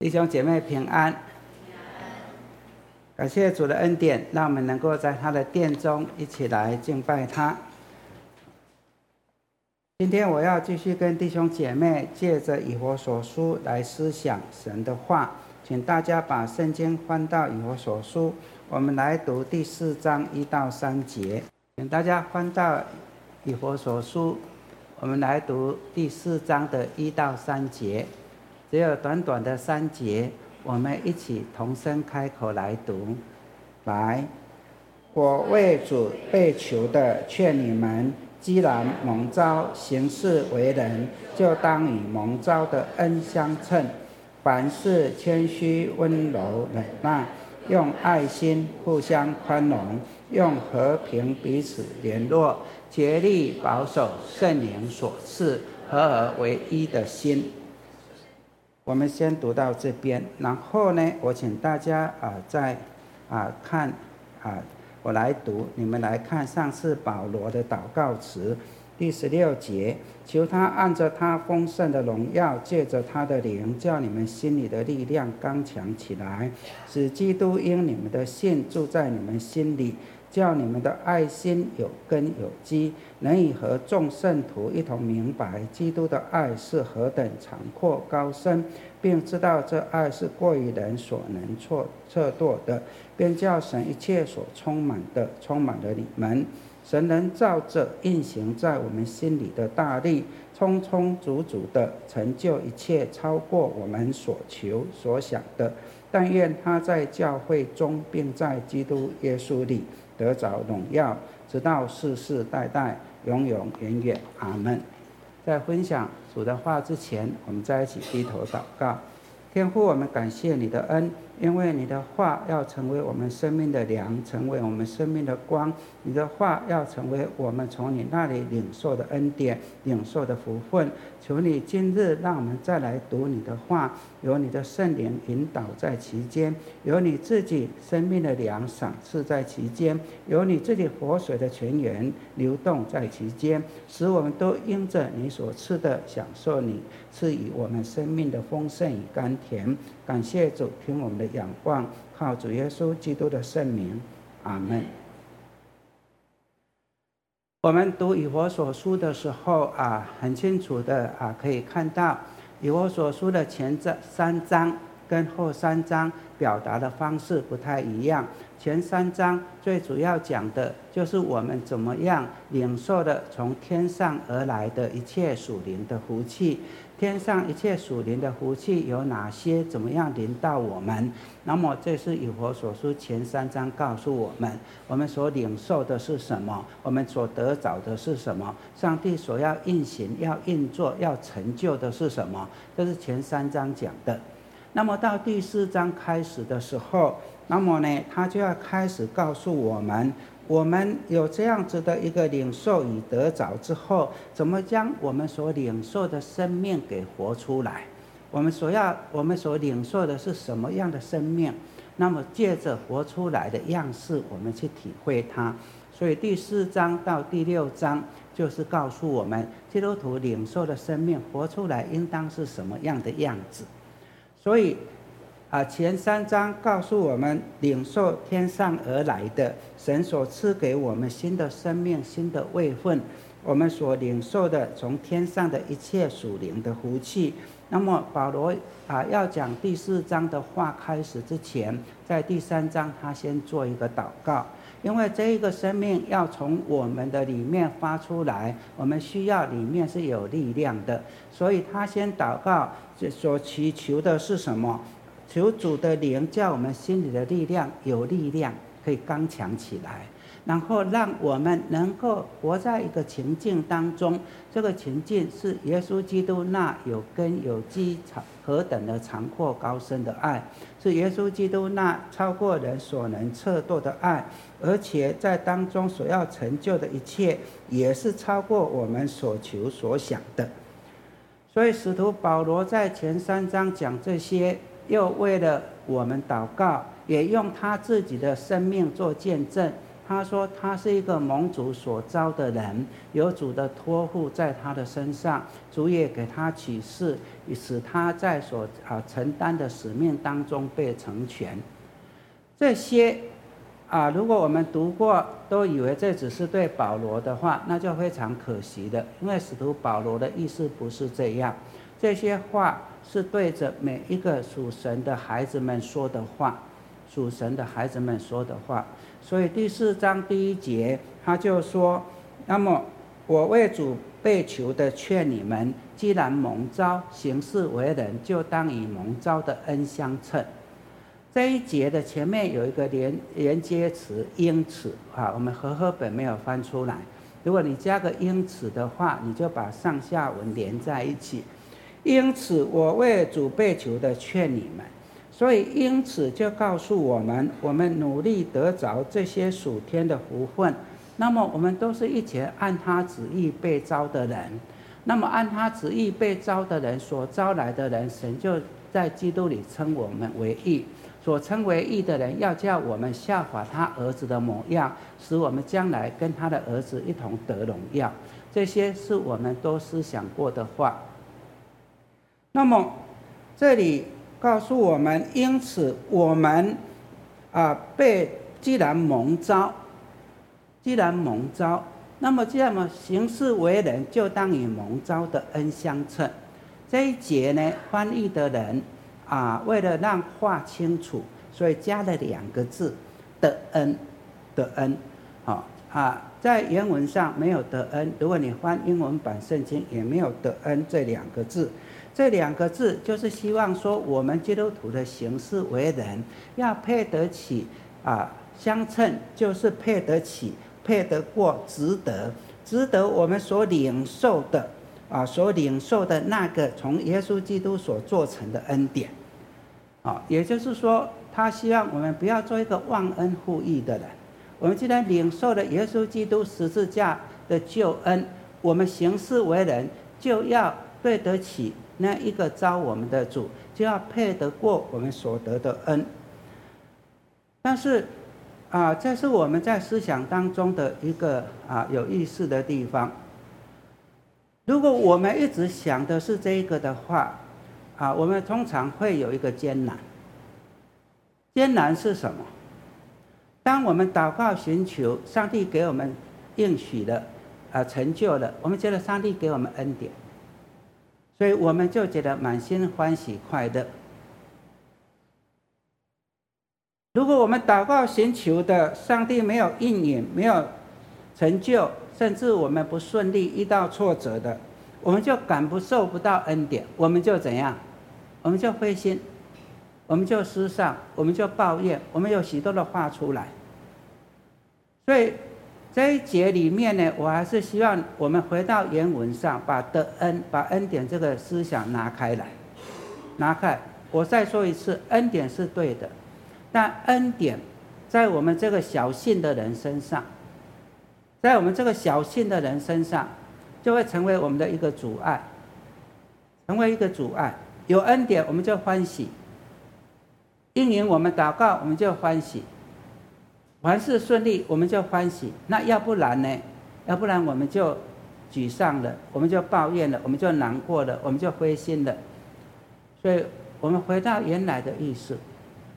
弟兄姐妹平安，感谢主的恩典，让我们能够在他的殿中一起来敬拜他。今天我要继续跟弟兄姐妹借着以弗所书来思想神的话，请大家把圣经翻到以弗所书，我们来读第4章1到3节。请大家翻到以弗所书，我们来读第4章的1到3节。只有短短的3节，我们一起同声开口来读。来，我为主被囚的劝你们，既然蒙召行事为人，就当与蒙召的恩相称。凡事谦虚温柔忍耐，用爱心互相宽容，用和平彼此联络，竭力保守圣灵所赐合而为一的心。我们先读到这边，然后呢，我请大家再看我来读，你们来看上次保罗的祷告词，第16节，求他按着他丰盛的荣耀，借着他的灵，叫你们心里的力量刚强起来，使基督因你们的信住在你们心里，叫你们的爱心有根有基，能以和众圣徒一同明白基督的爱是何等长阔高深，并知道这爱是过于人所能测度的，便叫神一切所充满的充满了你们。神能照着运行在我们心里的大力，充充足足的成就一切，超过我们所求所想的。但愿他在教会中，并在基督耶稣里得着荣耀，直到世世代代，永永远远。阿们。在分享主的话之前，我们再一起低头祷告。天父，我们感谢你的恩，因为你的话要成为我们生命的粮，成为我们生命的光。你的话要成为我们从你那里领受的恩典，领受的福分。求你今日让我们再来读你的话，有你的圣灵引导在其间，有你自己生命的粮赏赐在其间，有你自己活水的泉源流动在其间，使我们都因着你所赐的享受你赐予我们生命的丰盛与甘甜。感谢主，听我们的仰望，靠主耶稣基督的圣名，阿们。我们读以弗所书的时候很清楚的可以看到以弗所书的前3章跟后3章表达的方式不太一样。前3章最主要讲的就是我们怎么样领受的从天上而来的一切属灵的福气。天上一切属灵的福气有哪些？怎么样临到我们？那么这是以弗所书前3章告诉我们，我们所领受的是什么，我们所得着的是什么，上帝所要运行、要运作、要成就的是什么，这是前3章讲的。那么到第4章开始的时候，那么呢，他就要开始告诉我们，我们有这样子的一个领受与得着之后，怎么将我们所领受的生命给活出来。我们所领受的是什么样的生命，那么借着活出来的样式，我们去体会它。所以第4章到第6章就是告诉我们，基督徒领受的生命活出来应当是什么样的样子。所以前3章告诉我们，领受天上而来的神所赐给我们新的生命、新的位分，我们所领受的从天上的一切属灵的福气。那么保罗要讲第4章的话开始之前，在第3章他先做一个祷告，因为这一个生命要从我们的里面发出来，我们需要里面是有力量的，所以他先祷告，所祈求的是什么？求主的灵叫我们心里的力量有力量，可以刚强起来，然后让我们能够活在一个情境当中。这个情境是耶稣基督那有根有基何等的长阔高深的爱，是耶稣基督那超过人所能测度的爱，而且在当中所要成就的一切也是超过我们所求所想的。所以使徒保罗在前3章讲这些，又为了我们祷告，也用他自己的生命做见证， 他说他是一个蒙主所召的人，有主的托付在他的身上，主也给他启示，使他在所承担的使命当中被成全。这些如果我们读过都以为这只是对保罗的话，那就非常可惜的，因为使徒保罗的意思不是这样。这些话是对着每一个属神的孩子们说的话，属神的孩子们说的话。所以第4章第1节他就说，那么我为主被求的劝你们，既然蒙召行事为人，就当以蒙召的恩相称。这一节的前面有一个连接词因此我们和合本没有翻出来，如果你加个因此的话，你就把上下文连在一起。因此我为主被求的劝你们，所以因此就告诉我们，我们努力得着这些属天的福分，那么我们都是一起按他旨意被召的人。那么按他旨意被召的人，所招来的人，神就在基督里称我们为义。所称为义的人，要叫我们效法他儿子的模样，使我们将来跟他的儿子一同得荣耀。这些是我们都思想过的话。那么这里告诉我们，因此我们既然蒙召，那么既然行事为人，就当以蒙召的恩相称。这一节呢，翻译的人为了让话清楚，所以加了2个字的恩，在原文上没有得恩，如果你翻英文版圣经也没有得恩这2个字。这2个字就是希望说，我们基督徒的行事为人要配得起相称，就是配得起，配得过，值得我们所领受的那个从耶稣基督所做成的恩典。也就是说，他希望我们不要做一个忘恩负义的人。我们既然领受了耶稣基督十字架的救恩，我们行事为人就要对得起那一个召我们的主，就要配得过我们所得的恩。但是这是我们在思想当中的一个有意思的地方。如果我们一直想的是这一个的话，我们通常会有一个艰难。艰难是什么？当我们祷告寻求，上帝给我们应许了成就了，我们觉得上帝给我们恩典，所以我们就觉得满心欢喜快乐。如果我们祷告寻求的上帝没有应允，没有成就，甚至我们不顺利，遇到挫折的，我们就受不到恩典，我们就怎样？我们就灰心，我们就失丧，我们就抱怨，我们有许多的话出来。所以这一节里面呢，我还是希望我们回到原文上，把恩典这个思想拿开。我再说一次，恩典是对的，但恩典在我们这个小信的人身上，就会成为我们的一个阻碍，有恩典我们就欢喜，应允我们祷告我们就欢喜，凡事顺利我们就欢喜。那要不然呢？要不然我们就沮丧了，我们就抱怨了，我们就难过了，我们就灰心了。所以我们回到原来的意思，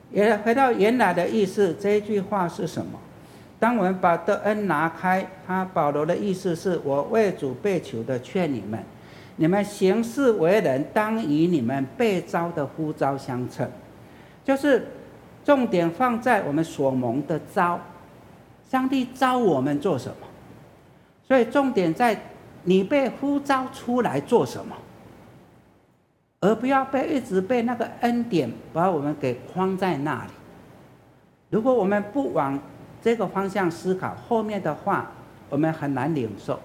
这一句话是什么？当我们把得恩拿开，保罗的意思是，我为主被求的劝你们，你们行事为人，当以你们被召的呼召相称。就是重点放在我们所蒙的召，上帝召我们做什么？所以重点在你被呼召出来做什么，而不要一直被那个恩典把我们给框在那里。如果我们不往这个方向思考，后面的话我们很难领受。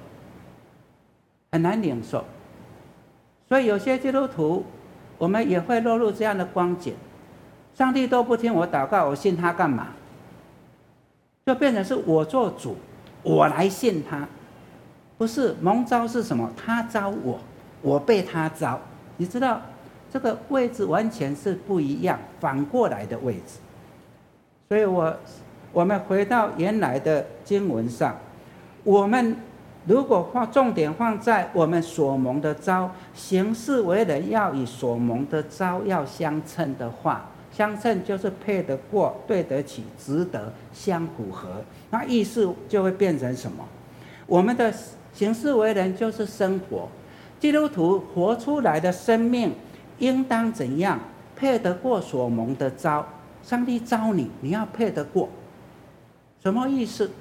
所以有些基督徒，我们也会落入这样的光景，上帝都不听我祷告，我信他干嘛？就变成是我做主，我来信他。不是，蒙召是什么？他召我，我被他召。你知道这个位置完全是不一样，反过来的位置。所以我我们回到原来的经文上，我们如果重点放在我们所蒙的召，行事为人要与所蒙的召要相称的话，相称就是配得过、对得起、值得、相符合，那意思就会变成什么？我们的行事为人就是生活，基督徒活出来的生命应当怎样？配得过所蒙的召。上帝召你，你要配得过，什么意思？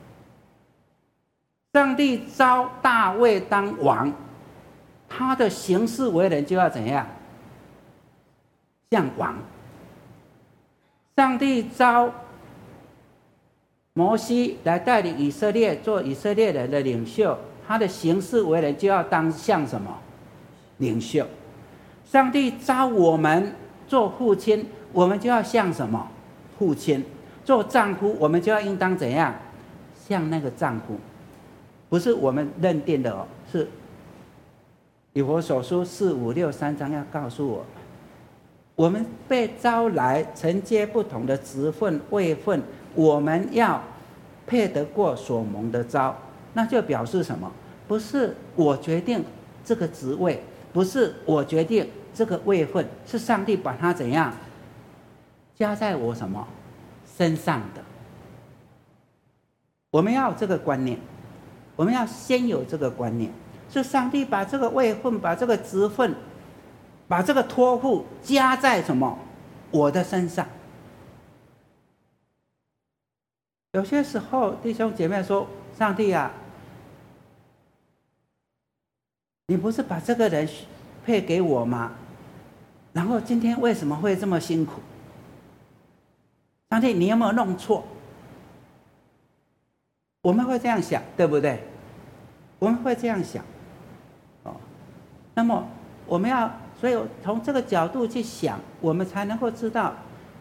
上帝召大卫当王，他的行事为人就要怎样？像王。上帝召摩西来带领以色列做以色列人的领袖，他的行事为人就要当像什么？领袖。上帝召我们做父亲，我们就要像什么？父亲。做丈夫，我们就要应当怎样？像那个丈夫。不是我们认定的是以弗所书4、5、6、3章要告诉我们，我们被招来承接不同的职分位分，我们要配得过所蒙的召。那就表示什么？不是我决定这个职位，不是我决定这个位分，是上帝把它怎样加在我什么身上的。我们要有这个观念，我们要先有这个观念，是上帝把这个位分、把这个职分、把这个托付加在什么我的身上。有些时候弟兄姐妹说，上帝啊，你不是把这个人配给我吗？然后今天为什么会这么辛苦？上帝，你有没有弄错？我们会这样想，对不对？我们会这样想，那么我们要，所以从这个角度去想，我们才能够知道，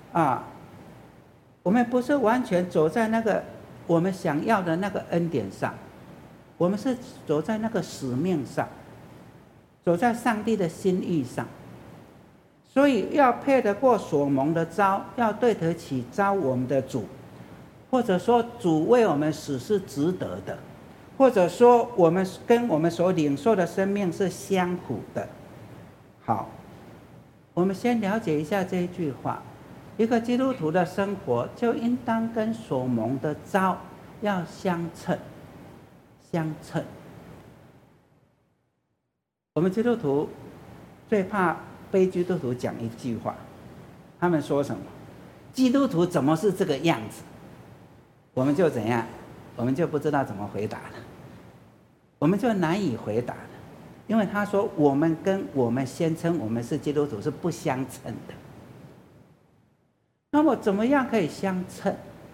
我们不是完全走在那个我们想要的那个恩典上，我们是走在那个使命上，走在上帝的心意上。所以要配得过所蒙的召，要对得起召我们的主，或者说主为我们死是值得的，或者说我们跟我们所领受的生命是相符的。好，我们先了解一下这一句话，一个基督徒的生活就应当跟所蒙的召要相称，相称。我们基督徒最怕非基督徒讲一句话，他们说什么？基督徒怎么是这个样子？我们就怎样？我们就不知道怎么回答了，我们就难以回答了，因为他说我们跟我们宣称我们是基督徒是不相称的。那么怎么样可以相称？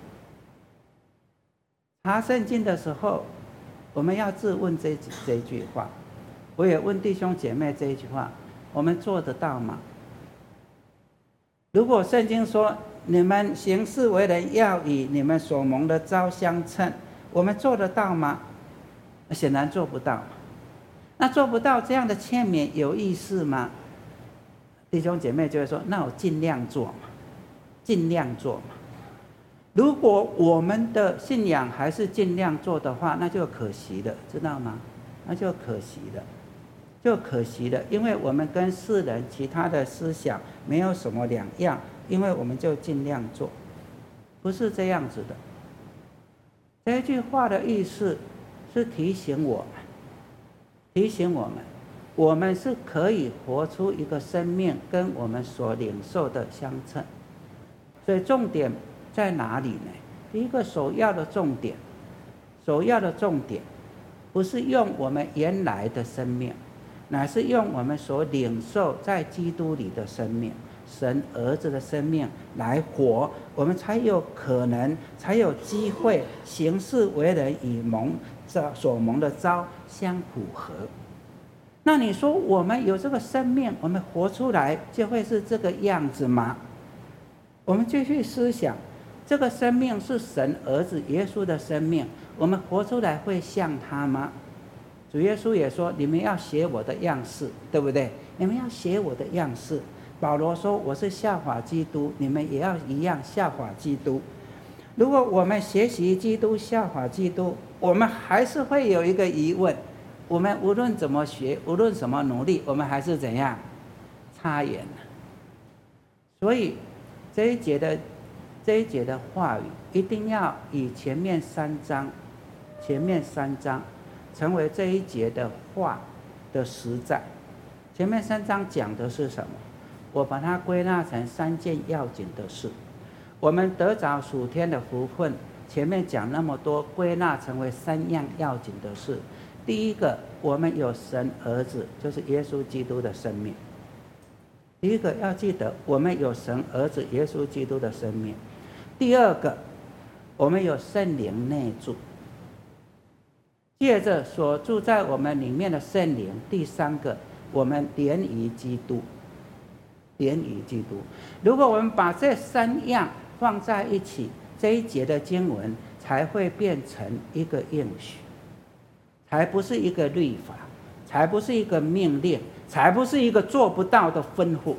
查圣经的时候，我们要自问这句话，我也问弟兄姐妹这一句话，我们做得到吗？如果圣经说你们行事为人要以你们所蒙的召相称，我们做得到吗？显然做不到。那做不到，这样的劝勉有意思吗？弟兄姐妹就会说，那我尽量做嘛，尽量做嘛。如果我们的信仰还是尽量做的话，那就可惜了，知道吗？那就可惜了，就可惜了，因为我们跟世人其他的思想没有什么两样，因为我们就尽量做，不是这样子的。这句话的意思是提醒我们，提醒我们，我们是可以活出一个生命跟我们所领受的相称。所以重点在哪里呢？第一个首要的重点，首要的重点不是用我们原来的生命，乃是用我们所领受在基督里的生命，神儿子的生命来活，我们才有可能，才有机会行事为人与所蒙的召相符合。那你说我们有这个生命，我们活出来就会是这个样子吗？我们继续思想，这个生命是神儿子耶稣的生命，我们活出来会像他吗？主耶稣也说，你们要学我的样式，对不对？你们要学我的样式。保罗说，我是效法基督，你们也要一样效法基督。 如果我们学习基督、效法基督，我们还是会有一个疑问：我们无论怎么学，无论怎么努力，我们还是怎样差远了。所以这一节的话语一定要以前面三章成为这一节的话的实在。前面3章讲的是什么？我把它归纳成3件要紧的事。我们得着属天的福分，前面讲那么多，归纳成为3样要紧的事。第一个，我们有神儿子，就是耶稣基督的生命。第一个要记得，我们有神儿子耶稣基督的生命。第二个，我们有圣灵内住，借着所住在我们里面的圣灵。第三个，我们连于基督，连于基督。如果我们把这3样放在一起，这一节的经文才会变成一个应许，才不是一个律法，才不是一个命令，才不是一个做不到的吩咐。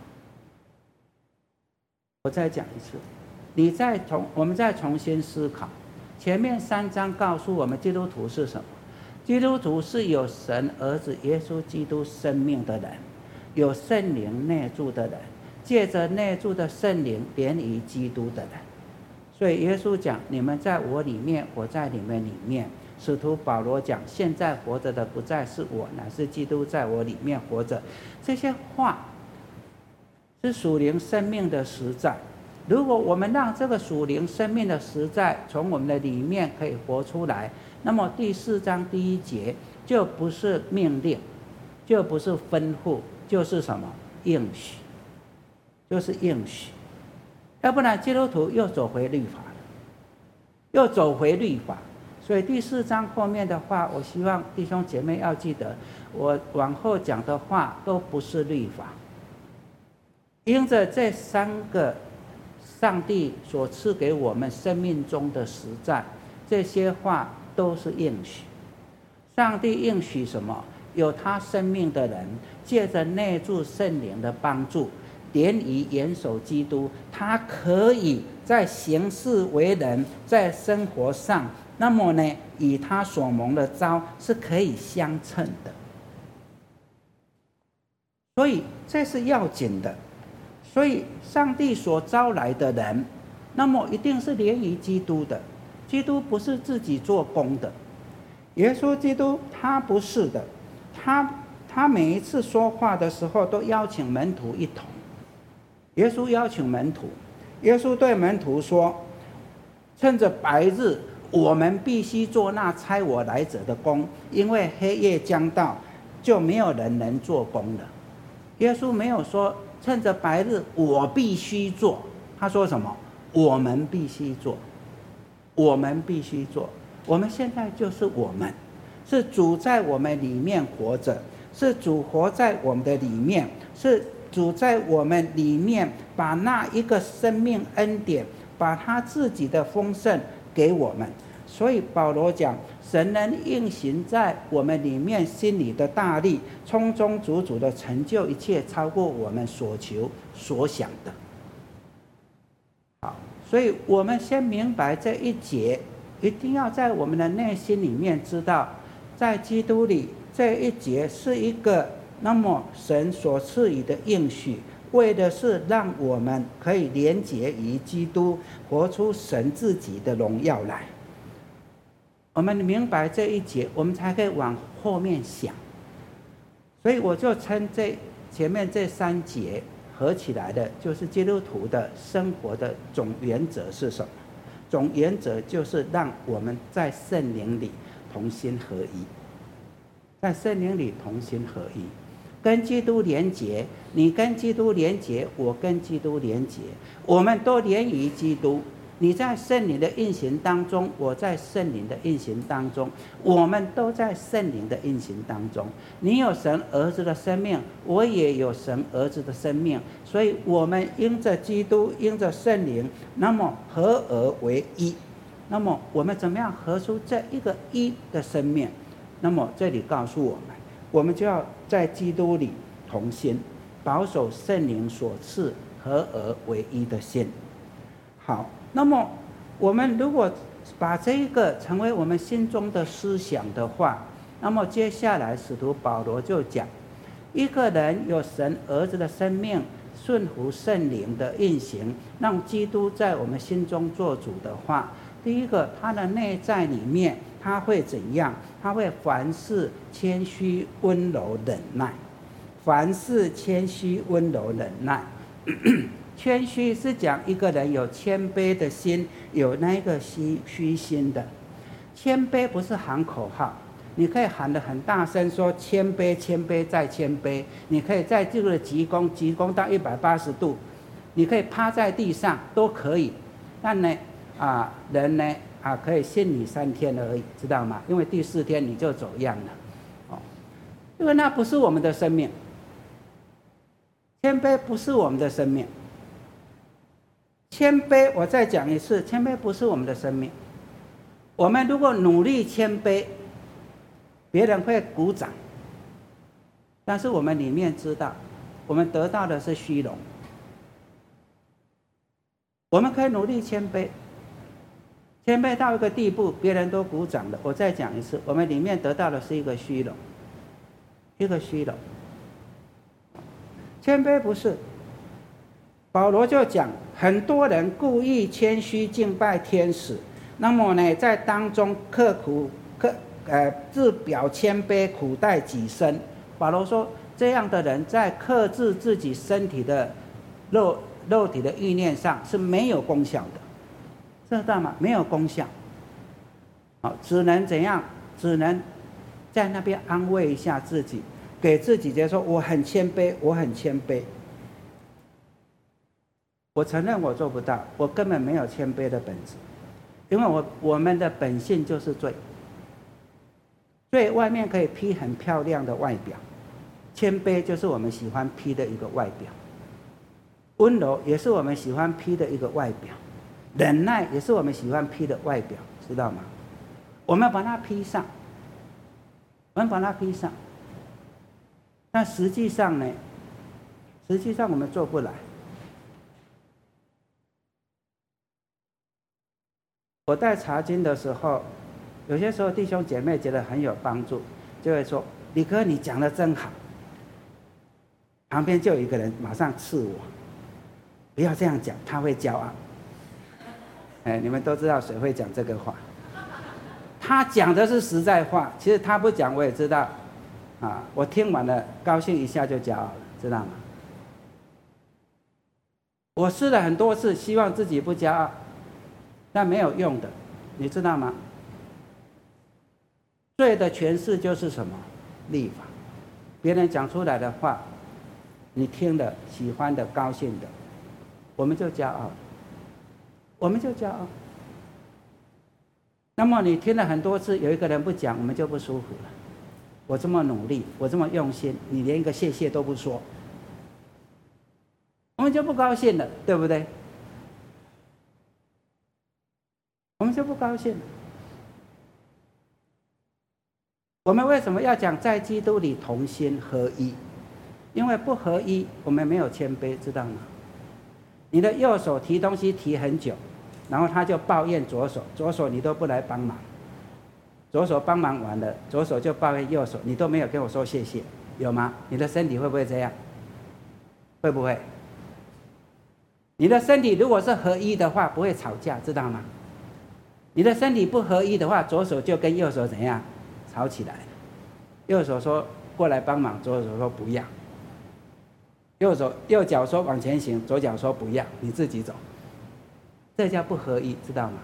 我再讲一次，我们再重新思考。前面3章告诉我们，基督徒是什么？基督徒是有神儿子耶稣基督生命的人，有圣灵内住的人，借着内住的圣灵连于基督的人。所以耶稣讲：你们在我里面，我在你们里面。使徒保罗讲：现在活着的不再是我，乃是基督在我里面活着。这些话是属灵生命的实在。如果我们让这个属灵生命的实在从我们的里面可以活出来，那么第4章第1节就不是命令，就不是吩咐，就是什么？应许，就是应许。要不然基督徒又走回律法了，又走回律法。所以第4章后面的话，我希望弟兄姐妹要记得，我往后讲的话都不是律法。因着这3个上帝所赐给我们生命中的实在，这些话都是应许。上帝应许什么？有他生命的人，借着内住圣灵的帮助，连于严守基督，他可以在行事为人，在生活上，那么呢，与他所蒙的召是可以相称的。所以这是要紧的。所以上帝所招来的人，那么一定是连于基督的。基督不是自己做工的，耶稣基督他不是的。他每一次说话的时候都邀请门徒一同。耶稣邀请门徒，耶稣对门徒说：趁着白日，我们必须做那差我来者的工，因为黑夜将到，就没有人能做工了。耶稣没有说趁着白日我必须做，他说什么？我们必须做，我们必须做。我们现在就是我们，是主在我们里面活着，是主活在我们的里面，是主在我们里面把那一个生命恩典，把他自己的丰盛给我们。所以保罗讲，神能运行在我们里面心里的大力，充充足足的成就一切，超过我们所求所想的。好，所以我们先明白这一节，一定要在我们的内心里面知道，在基督里这一节是一个那么神所赐予的应许，为的是让我们可以连结于基督，活出神自己的荣耀来。我们明白这一节，我们才可以往后面想。所以我就称这前面这3节合起来的，就是基督徒的生活的总原则是什么？总原则就是让我们在圣灵里同心合一，在圣灵里同心合一，跟基督连结。你跟基督连结，我跟基督连结，我们都连于基督。你在圣灵的运行当中，我在圣灵的运行当中，我们都在圣灵的运行当中。你有神儿子的生命，我也有神儿子的生命，所以我们因着基督，因着圣灵，那么合而为一。那么我们怎么样合出这一个一的生命？那么这里告诉我们，我们就要在基督里同心，保守圣灵所赐合而为一的心。好，那么我们如果把这一个成为我们心中的思想的话，那么接下来使徒保罗就讲，一个人有神儿子的生命，顺服圣灵的运行，让基督在我们心中做主的话，第一个，他的内在里面他会怎样？他会凡事谦虚、温柔、忍耐。凡事谦虚、温柔、忍耐。谦虚是讲一个人有谦卑的心，有那个虚心的。谦卑不是喊口号，你可以喊得很大声，说谦卑、谦卑再谦卑。你可以在这个鞠躬到180度，你可以趴在地上都可以。但呢，人呢可以信你3天而已，知道吗？因为第4天你就走样了，因为那不是我们的生命。谦卑不是我们的生命。谦卑，我再讲一次，谦卑不是我们的生命。我们如果努力谦卑，别人会鼓掌，但是我们里面知道，我们得到的是虚荣。我们可以努力谦卑，谦卑到一个地步，别人都鼓掌了。我再讲一次，我们里面得到的是一个虚荣，一个虚荣。谦卑不是。保罗就讲，很多人故意谦虚敬拜天使，那么呢，在当中自表谦卑，苦待己身。保罗说，这样的人在克制自己身体的肉体的意念上是没有功效的，知道吗？没有功效。只能怎样？只能在那边安慰一下自己，给自己觉得说我很谦卑，我很谦卑。我承认我做不到，我根本没有谦卑的本质，因为我们的本性就是罪。罪外面可以披很漂亮的外表，谦卑就是我们喜欢披的一个外表，温柔也是我们喜欢披的一个外表，忍耐也是我们喜欢披的外表，知道吗？我们把它披上，但实际上呢？实际上我们做不来。我带查经的时候，有些时候弟兄姐妹觉得很有帮助，就会说：“李哥，你讲得真好。”旁边就有一个人马上刺我：“不要这样讲，他会骄傲。”你们都知道谁会讲这个话？他讲的是实在话，其实他不讲我也知道。我听完了高兴一下就骄傲了，知道吗？我试了很多次，希望自己不骄傲。但没有用的，你知道吗？罪的诠释就是什么？律法。别人讲出来的话，你听了喜欢的、高兴的，我们就骄傲，那么你听了很多次，有一个人不讲，我们就不舒服了。我这么努力，我这么用心，你连一个谢谢都不说，我们就不高兴了，对不对？我们就不高兴了。我们为什么要讲在基督里同心合一？因为不合一，我们没有谦卑，知道吗？你的右手提东西提很久，然后他就抱怨左手你都不来帮忙，左手帮忙完了，左手就抱怨右手，你都没有跟我说谢谢，有吗？你的身体会不会这样？会不会？你的身体如果是合一的话，不会吵架，知道吗？你的身体不合一的话，左手就跟右手怎样吵起来了。右手说过来帮忙，左手说不要。右脚说往前行，左脚说不要，你自己走。这叫不合一，知道吗？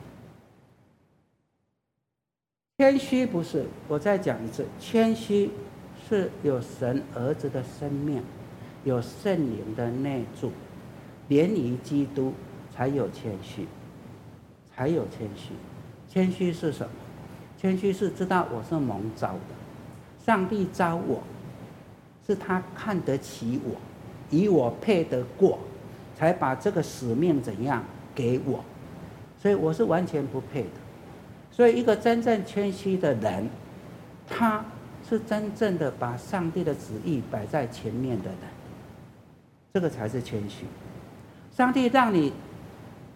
谦虚不是，我再讲一次，谦虚是有神儿子的生命，有圣灵的内住，连于基督才有谦虚。才有谦虚。谦虚是什么？谦虚是知道我是蒙召的，上帝召我，是他看得起我，以我配得过，才把这个使命怎样给我，所以我是完全不配的。所以一个真正谦虚的人，他是真正的把上帝的旨意摆在前面的人，这个才是谦虚。上帝让你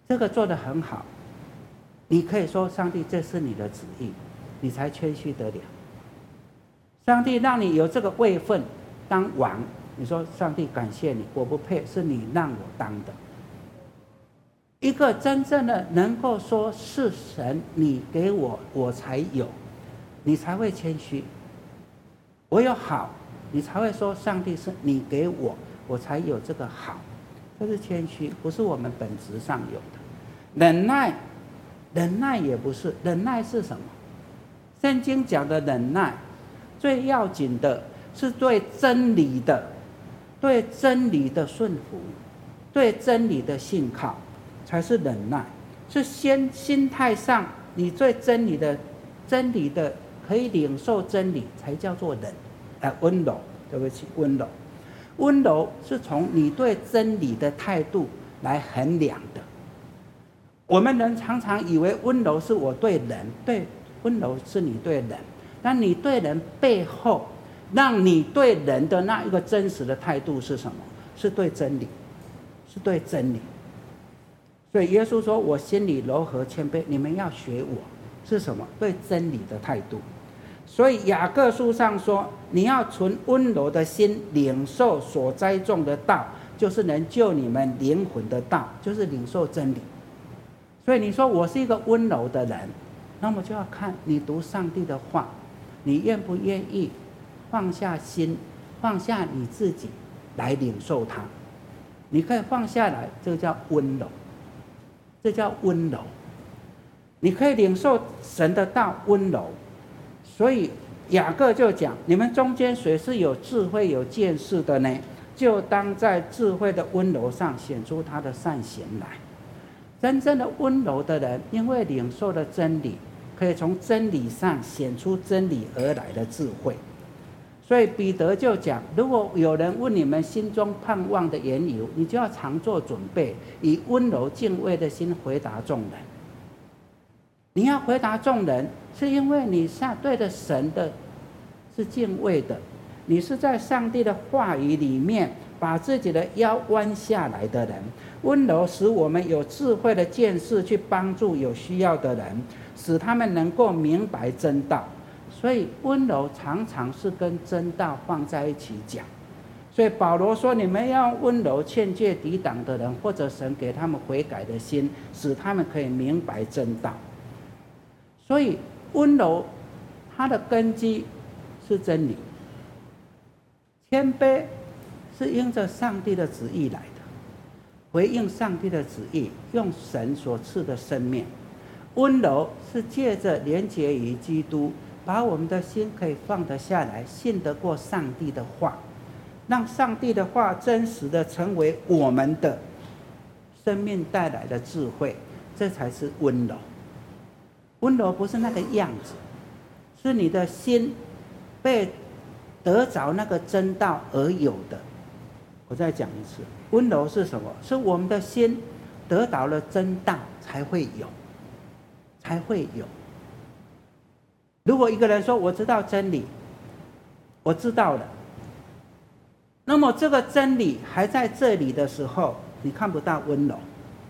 这个做得很好，你可以说上帝这是你的旨意，你才谦虚得了。上帝让你有这个位分当王，你说上帝感谢你，我不配，是你让我当的。一个真正的能够说是神你给我，我才有，你才会谦虚。我有好，你才会说上帝是你给我，我才有这个好。这是谦虚，不是我们本质上有的。忍耐，忍耐也不是。忍耐是什么？圣经讲的忍耐，最要紧的是对真理的顺服，对真理的信靠，才是忍耐。是心态上，你对真理的可以领受真理，才叫做温柔。对不起，温柔。温柔是从你对真理的态度来衡量的。我们人常常以为温柔是我对人，对，温柔是你对人，但你对人背后，让你对人的那一个真实的态度是什么？是对真理，是对真理。所以耶稣说：“我心里柔和谦卑，你们要学我。”是什么？对真理的态度。所以雅各书上说，你要存温柔的心，领受所栽种的道，就是能救你们灵魂的道，就是领受真理。所以你说我是一个温柔的人，那么就要看你读上帝的话，你愿不愿意放下心，放下你自己来领受它。你可以放下来，这个叫温柔，这叫温柔。你可以领受神的道，温柔。所以雅各就讲，你们中间谁是有智慧有见识的呢？就当在智慧的温柔上显出他的善行来。真正的温柔的人，因为领受了真理，可以从真理上显出真理而来的智慧。所以彼得就讲，如果有人问你们心中盼望的缘由，你就要常做准备，以温柔敬畏的心回答众人。你要回答众人，是因为你对着神的是敬畏的，你是在上帝的话语里面把自己的腰弯下来的人。温柔使我们有智慧的见识，去帮助有需要的人，使他们能够明白真道。所以温柔常常是跟真道放在一起讲。所以保罗说，你们要用温柔劝诫抵挡的人，或者神给他们悔改的心，使他们可以明白真道。所以温柔它的根基是真理，谦卑是因着上帝的旨意来的，回应上帝的旨意，用神所赐的生命。温柔是借着连结于基督，把我们的心可以放得下来，信得过上帝的话，让上帝的话真实的成为我们的生命带来的智慧，这才是温柔。温柔不是那个样子，是你的心被得着那个真道而有的。我再讲一次，温柔是什么？是我们的心得到了真道才会有，才会有。如果一个人说我知道真理，我知道了，那么这个真理还在这里的时候，你看不到温柔。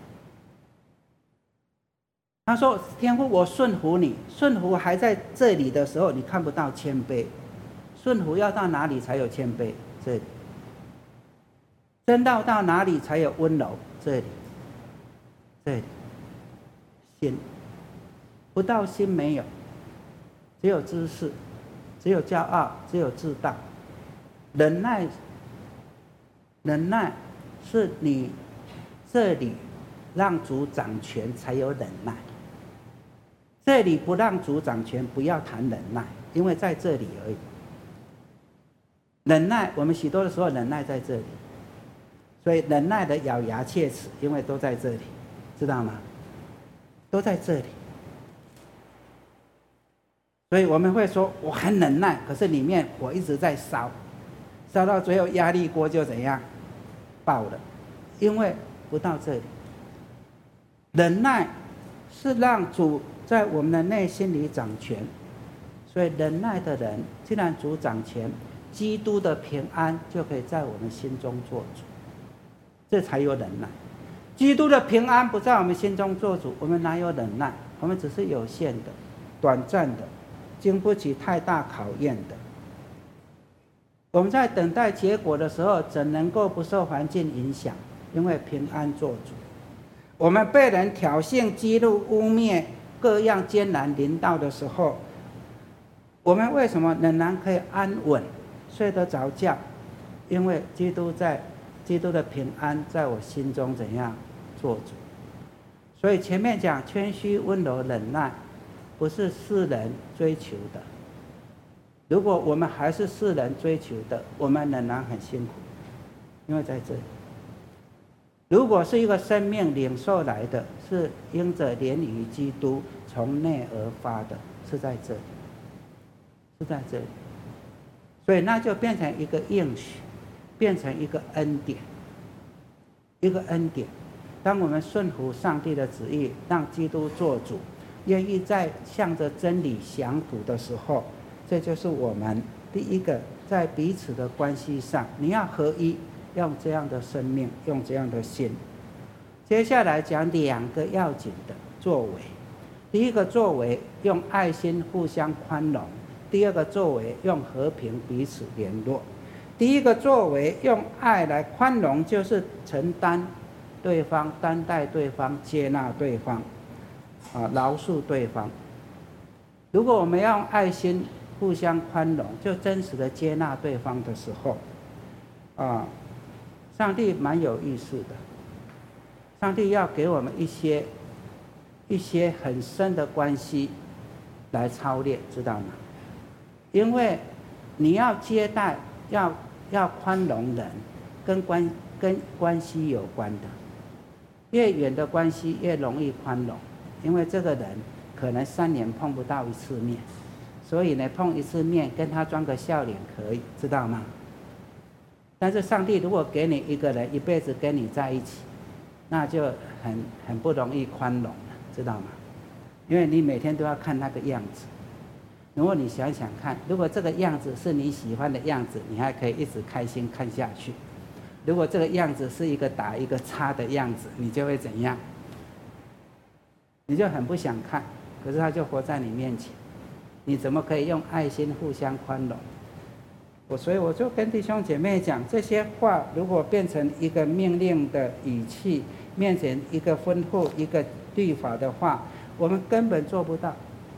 他说：“天父，我顺服你。顺服还在这里的时候，你看不到谦卑。顺服要到哪里才有谦卑？这里。真道到哪里才有温柔？这里。这里。心，不到心没有，只有知识，只有骄傲，只有自大。忍耐，忍耐是你这里让主掌权才有忍耐。”这里不让主掌权，不要谈忍耐，因为在这里而已。忍耐，我们许多的时候忍耐在这里，所以忍耐的咬牙切齿，因为都在这里，知道吗？都在这里。所以我们会说我很忍耐，可是里面火一直在烧，烧到最后压力锅就怎样爆了，因为不到这里。忍耐是让主在我们的内心里掌权，所以忍耐的人，既然主掌权，基督的平安就可以在我们心中做主，这才有忍耐。 基督的平安不在我们心中做主，我们哪有忍耐？我们只是有限的、短暂的，经不起太大考验的。我们在等待结果的时候，怎能够不受环境影响？因为平安做主。我们被人挑衅、激怒、污蔑，各样艰难临到的时候，我们为什么仍然可以安稳睡得着觉？因为基督的平安在我心中怎样做主？所以前面讲谦虚、温柔、忍耐，不是世人追求的。如果我们还是世人追求的，我们仍然很辛苦，因为在这里。如果是一个生命领受来的，是因着连于基督从内而发的，是在这里，是在这里。所以那就变成一个应许，变成一个恩典，一个恩典。当我们顺服上帝的旨意，让基督做主，愿意在向着真理降服的时候，这就是我们第一个在彼此的关系上，你要合一，用这样的生命，用这样的心。接下来讲两个要紧的作为。第一个作为用爱心互相宽容，第二个作为用和平彼此联络。第一个作为用爱来宽容，就是承担对方、担待对方、接纳对方，饶恕对方。如果我们要用爱心互相宽容，就真实的接纳对方的时候，上帝蛮有意思的。上帝要给我们一些很深的关系来操练，知道吗？因为你要接待、要宽容人，跟关系有关的。越远的关系越容易宽容，因为这个人可能3年碰不到1次面，所以呢，碰1次面跟他装个笑脸可以，知道吗？但是上帝如果给你一个人一辈子跟你在一起，那就很不容易宽容了，知道吗？因为你每天都要看那个样子。如果你想想看，如果这个样子是你喜欢的样子，你还可以一直开心看下去。如果这个样子是一个打一个叉的样子，你就会怎样？你就很不想看，可是他就活在你面前，你怎么可以用爱心互相宽容？所以我就跟弟兄姐妹讲，这些话如果变成一个命令的语气，变成一个吩咐、一个律法的话，我们根本做不到，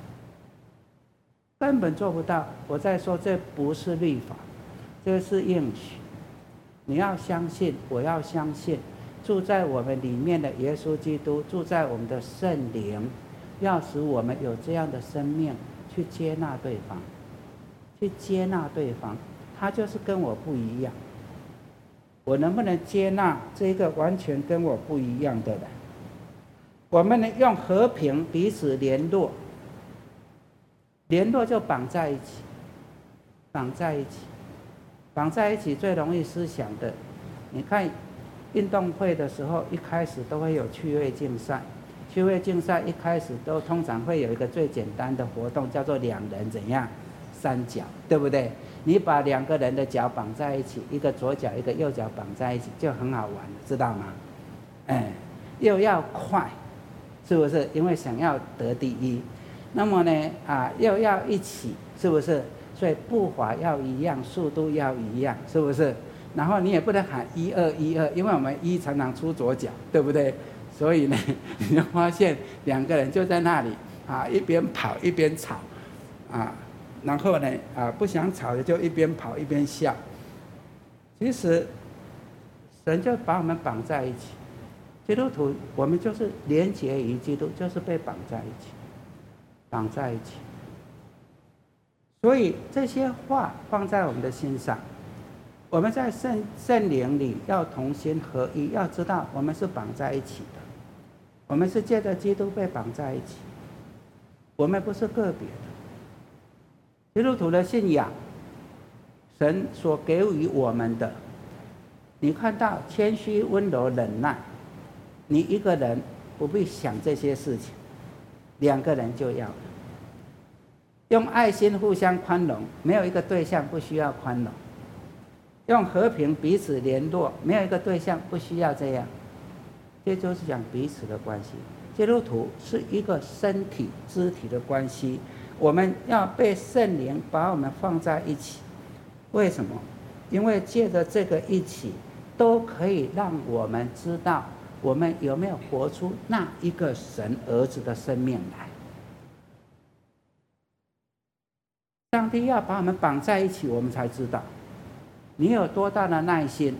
根本做不到。我在说，这不是律法，这是应许。你要相信，我要相信，住在我们里面的耶稣基督，住在我们的圣灵，要使我们有这样的生命，去接纳对方，去接纳对方。他就是跟我不一样，我能不能接纳这个完全跟我不一样的人？我们能用和平彼此联络，联络就绑在一起，绑在一起，绑在一起最容易思想的。你看运动会的时候，一开始都会有趣味竞赛，趣味竞赛一开始都通常会有一个最简单的活动，叫做2人怎样3脚，对不对？你把2个人的脚绑在一起，一个左脚一个右脚绑在一起，就很好玩了，知道吗？又要快，是不是？因为想要得第一。那么呢，又要一起，是不是？所以步伐要一样，速度要一样，是不是？然后你也不能喊1、2、1、2，因为我们1常常出左脚，对不对？所以呢，你就发现2个人就在那里一边跑一边吵然后呢不想吵的就一边跑一边笑。其实神就把我们绑在一起，基督徒我们就是连结于基督，就是被绑在一起，绑在一起。所以这些话放在我们的心上，我们在圣灵里要同心合一，要知道我们是绑在一起的，我们是借着基督被绑在一起，我们不是个别的。基督徒的信仰，神所给予我们的，你看到谦虚、温柔、忍耐，你一个人不必想这些事情，2个人就要了。用爱心互相宽容，没有一个对象不需要宽容；用和平彼此联络，没有一个对象不需要这样。 这就是讲彼此的关系。基督徒是一个身体肢体的关系，我们要被圣灵把我们放在一起。为什么？因为借着这个一起，都可以让我们知道我们有没有活出那一个神儿子的生命来。上帝要把我们绑在一起，我们才知道你有多大的耐心。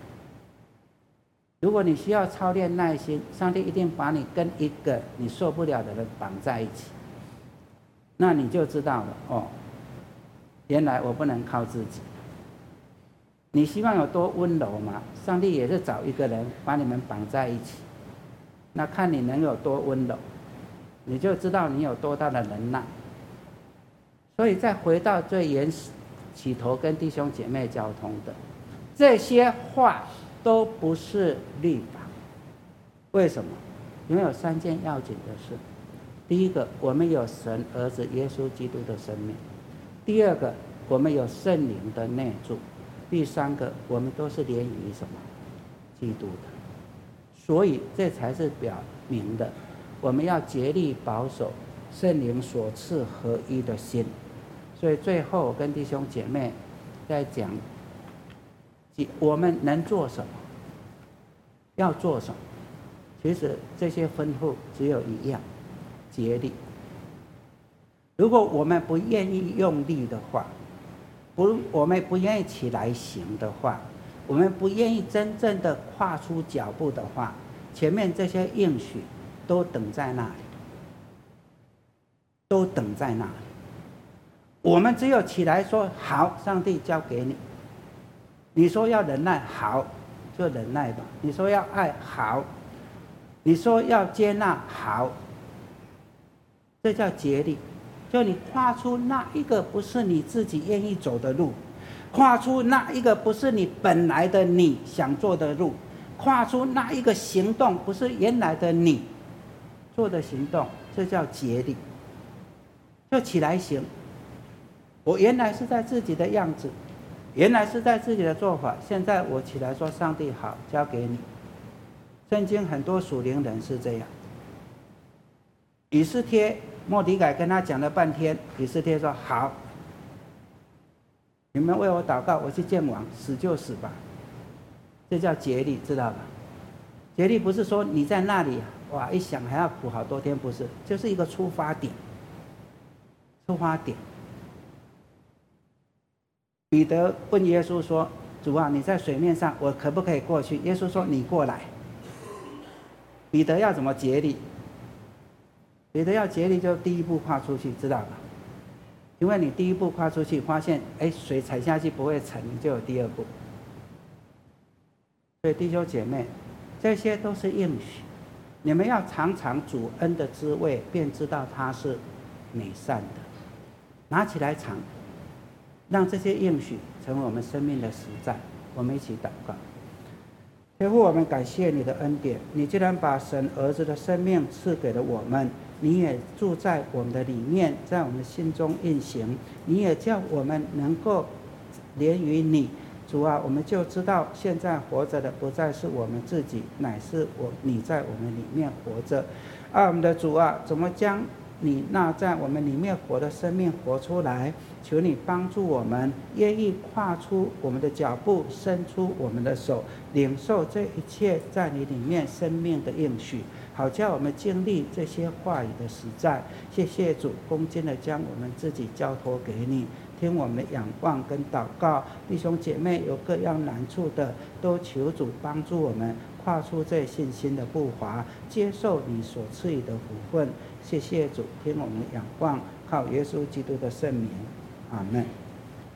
如果你需要操练耐心，上帝一定把你跟一个你受不了的人绑在一起，那你就知道了哦，原来我不能靠自己。你希望有多温柔吗？上帝也是找一个人把你们绑在一起，那看你能有多温柔，你就知道你有多大的忍耐。所以再回到最原始起头跟弟兄姐妹交通的这些话，都不是律法。为什么？因为有3件要紧的事。第一个，我们有神儿子耶稣基督的生命；第二个，我们有圣灵的内住；第三个，我们都是连于什么？基督的。所以这才是表明的，我们要竭力保守圣灵所赐合一的心。所以最后我跟弟兄姐妹在讲，我们能做什么，要做什么。其实这些吩咐只有一样，竭力。如果我们不愿意用力的话，我们不愿意起来行的话，我们不愿意真正的跨出脚步的话，前面这些应许都等在那里，都等在那里。我们只有起来说好，上帝交给你。你说要忍耐，好，就忍耐吧。你说要爱，好。你说要接纳，好。这叫竭力，就你跨出那一个不是你自己愿意走的路，跨出那一个不是你本来的你想做的路，跨出那一个行动不是原来的你做的行动，这叫竭力。就起来行。我原来是在自己的样子，原来是在自己的做法，现在我起来说上帝好，交给你。圣经很多属灵人是这样。以斯帖，末底改跟他讲了半天，以斯帖说好，你们为我祷告，我去见王，死就死吧。这叫竭力，知道吧？竭力不是说你在那里哇一想还要苦好多天，不是，就是一个出发点。出发点。彼得问耶稣说：“主啊，你在水面上，我可不可以过去？”耶稣说：“你过来。”彼得要怎么竭力？彼得要竭力，就第一步跨出去，知道吧？因为你第一步跨出去，发现水踩下去不会沉，你就有第二步。所以弟兄姐妹，这些都是应许，你们要尝尝主恩的滋味，便知道它是美善的。拿起来尝。让这些应许成为我们生命的实在。我们一起祷告。天父，我们感谢你的恩典，你既然把神儿子的生命赐给了我们，你也住在我们的里面，在我们心中运行，你也叫我们能够连于你。主啊，我们就知道现在活着的不再是我们自己，乃是你在我们里面活着。我们的主啊，怎么将你那在我们里面活的生命活出来？求你帮助我们，愿意跨出我们的脚步，伸出我们的手，领受这一切在你里面生命的应许，好叫我们经历这些话语的实在。谢谢主，恭敬的将我们自己交托给你，听我们的仰望跟祷告。弟兄姐妹有各样难处的，都求主帮助我们跨出这信心的步伐，接受你所赐予的福分。谢谢主，听我们的仰望，靠耶稣基督的圣名，阿们。